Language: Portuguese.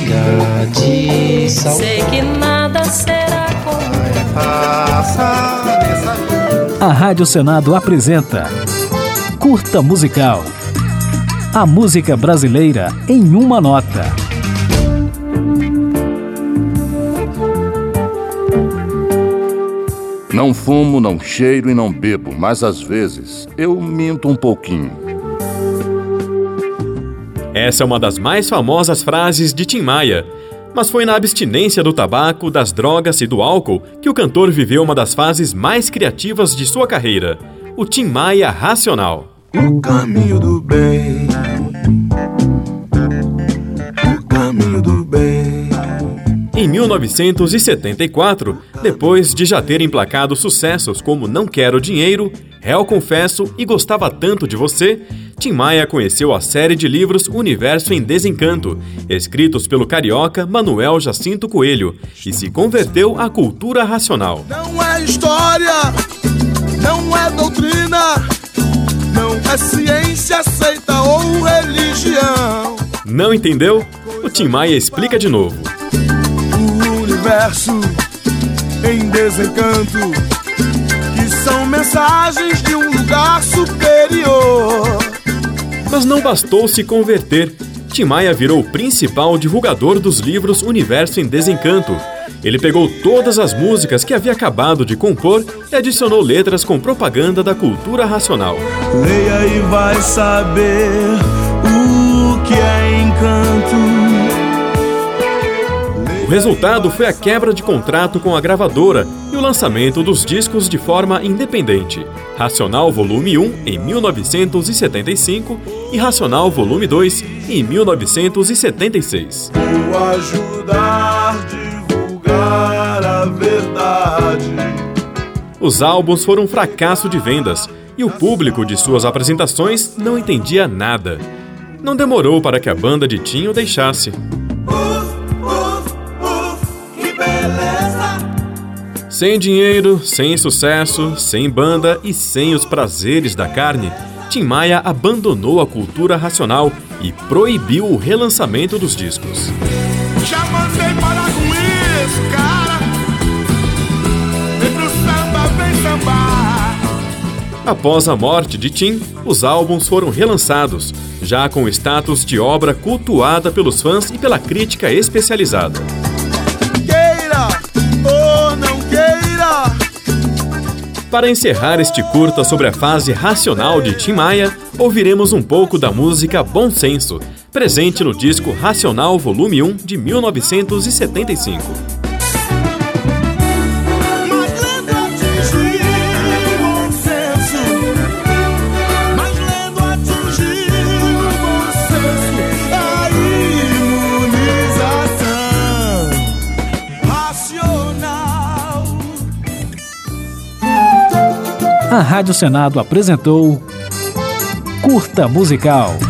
de saudade. Sei que nada será como A Rádio Senado apresenta Curta Musical. A música brasileira em uma nota. Não fumo, não cheiro e não bebo, mas às vezes eu minto um pouquinho. Essa é uma das mais famosas frases de Tim Maia. Mas foi na abstinência do tabaco, das drogas e do álcool que o cantor viveu uma das fases mais criativas de sua carreira, o Tim Maia racional. O caminho do bem, o caminho do bem. Em 1974, depois de já ter emplacado sucessos como Não Quero Dinheiro, Réu Confesso e Gostava Tanto de Você, Tim Maia conheceu a série de livros Universo em Desencanto, escritos pelo carioca Manuel Jacinto Coelho, e se converteu à cultura racional. Não é história, não é doutrina, não é ciência, seita ou religião. Não entendeu? O Tim Maia explica de novo. O universo em desencanto, que são mensagens de um lugar superior. Mas não bastou se converter. Tim Maia virou o principal divulgador dos livros Universo em Desencanto. Ele pegou todas as músicas que havia acabado de compor e adicionou letras com propaganda da cultura racional. Leia e vai saber o que é encanto. O resultado foi a quebra de contrato com a gravadora e o lançamento dos discos de forma independente. Racional Volume 1, em 1975, e Racional Volume 2, em 1976. Vou ajudar a divulgar a verdade. Os álbuns foram um fracasso de vendas e o público de suas apresentações não entendia nada. Não demorou para que a banda de Tim o deixasse. Sem dinheiro, sem sucesso, sem banda e sem os prazeres da carne, Tim Maia abandonou a cultura racional e proibiu o relançamento dos discos. Já mandei parar com isso, cara. Vem pro samba, vem sambar. Após a morte de Tim, os álbuns foram relançados, já com status de obra cultuada pelos fãs e pela crítica especializada. Para encerrar este curta sobre a fase racional de Tim Maia, ouviremos um pouco da música Bom Senso, presente no disco Racional Volume 1 de 1975. A Rádio Senado apresentou Curta Musical.